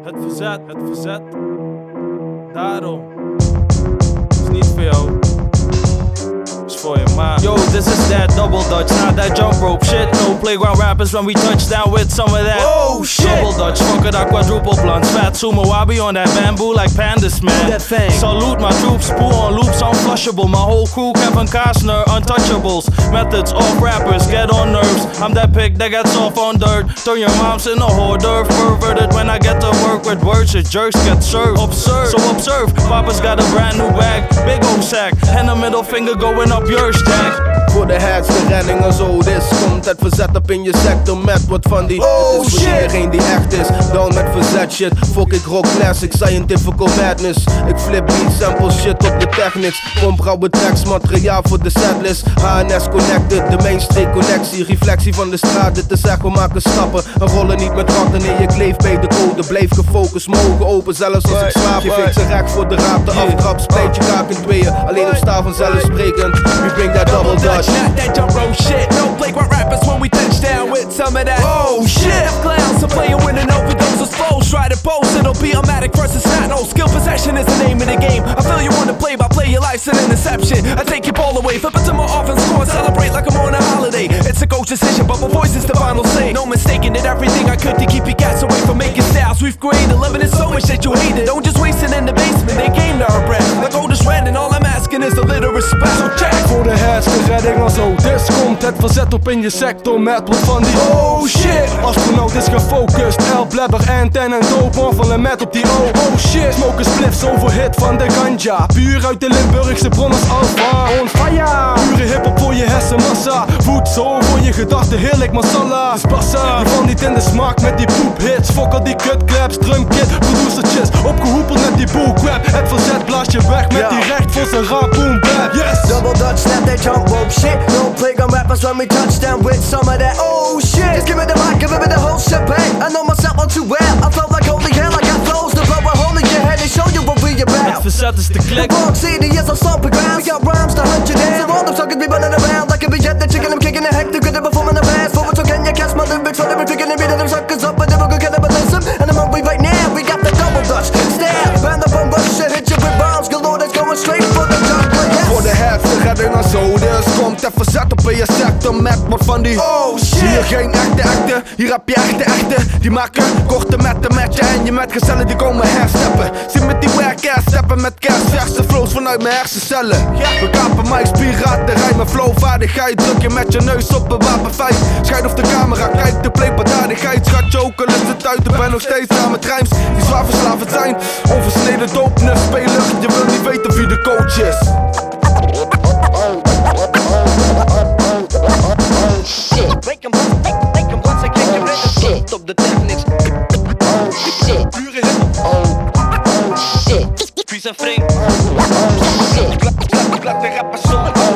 Het verzet. Daarom. Is niet voor jou. Is voor je ma. Yo, this is that double dutch, not that jump rope shit. No playground rappers when we touch down with some of that. Oh shit. Double dutch, fuck that quadruple blunts. Fat sumo wabi on that bamboo like pandas, man. That thing. Salute my troops, pool on loops, unflushable. My whole crew, Kevin Costner, untouchables. Methods off rappers, get on nerves. I'm that pig that gets off on dirt. Turn your moms in a hors d'oeuvre. Perverted when I get to work with words. Your jerks get served. Absurd, so observe. Papa's got a brand new bag, big old sack. And a middle finger going up your stack. Voor de hats, de renning en zo. Dit komt het verzet op in je sector met wat van die. Oh het is voor shit. iedereen die echt is. Down met verzet shit. Fuck ik rock classic, scientifical madness. Ik flip beat sample shit op de technics. Pomp rauwe tracks, materiaal voor de setlist. HNS connected, de mainstream connectie. Reflectie van de straat, dit is echt, we maken stappen. En rollen niet met ratten in je kleef bij de code. Blijf gefocust, mogen open, zelfs als ik slaap. Geef ik ze recht voor de raap, de aftrap. Splijt je kaak in tweeën, alleen op staal vanzelfsprekend. We bring that double dutch. Not that jump rope shit. No playground rappers when we touch down with some of that. Oh shit. Clowns are playing with an overdose of flows. Try to post, it'll be automatic versus not. No skill possession is the name of the game. I feel you wanna play by play, your life's an interception. I take your ball away, flip it to my offense score and celebrate like I'm on a holiday. It's a coach decision, but my voice is the final say. No mistaking, did everything I could to keep your cats away from making styles we've created. Loving it so much that you hate it. Don't just waste it in the basement, they game to our breath. Like oldest red and all I'm asking is a little respect. So check. Voor de hats, de redding en zo. Dit komt het verzet op in je sector met wat van die. Oh shit. Astronaut is gefocust, El Blabber en ten en dope. Morvelen met op die oh shit. Smoken spliffs over hit van de ganja. Puur uit de Limburgse bron als Alfa. On fire. Pure hiphop voor je hersenmassa. Voedsel voor je gedachten, heerlijk masala. Dus bassa, je valt niet in de smaak met die poep hits. Fok al die cutclaps, drumkit, producertjes. Opgehoepeld met die bullcrap. Het verzet blaast je weg met die recht voor zijn rap boom bap. Yes. Double dutch, snap that jump rope shit. No playground rappers when we touch down with some of that. Oh shit. Just give me the mic, give me the whole shebang. I know myself all too well. I felt like holy hell, I got flows to blow a hole in your head and show you what we Het about. verzet is de klik. Wrong city is our stomping ground. We got rhymes to hunt you down. So all them suckers be running around like a beget. The chicken, I'm kicking the heck. They're good at performing the past. Forward, so can you catch my lyrics? For every picking and beating them suckers up. But never go cannibalism. And I'm hungry right now. We got the double dutch. Stab, band up on rush shit. Hit you with bombs. Galore that's going straight for the jungle. Yes. Voor de hats, de redding en zo. Dus komt het verzet op in je sector met wat van die. Oh shit. Zie je geen echte, hier heb je echte. Die maken korte metten met je en je met gezellen die komen hersteppen. Zie met die wack ass steppen met kerstverse flows vanuit mijn hersencellen. We kapen mics, piraten, rijmen, flowvaardigheid. Druk je met je neus op een wapenfeit. Scheid of de camera, kijk de playbaardigheid. Schat je ook al is het uit, ik ben nog steeds aan met rijms die zwaar verslavend zijn. Onversneden dopenus, speler, je wil niet weten wie de coach is. Make 'em once again, get ready to Op de technics. Pure hip. shit. Vies en vreemd. Shit. Laat de rappers zo.